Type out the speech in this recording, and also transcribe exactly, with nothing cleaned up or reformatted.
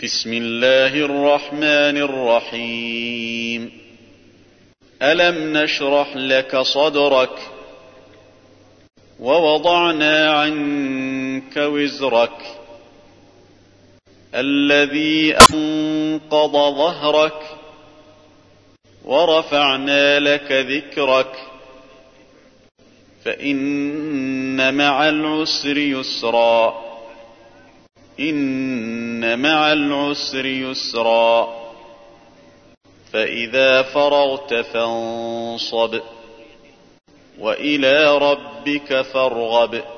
بسم الله الرحمن الرحيم. ألم نشرح لك صدرك ووضعنا عنك وزرك الذي أنقض ظهرك ورفعنا لك ذكرك فإن مع العسر يسرا إن مع العسر يسرا فإذا فرغت فانصب وإلى ربك فارغب.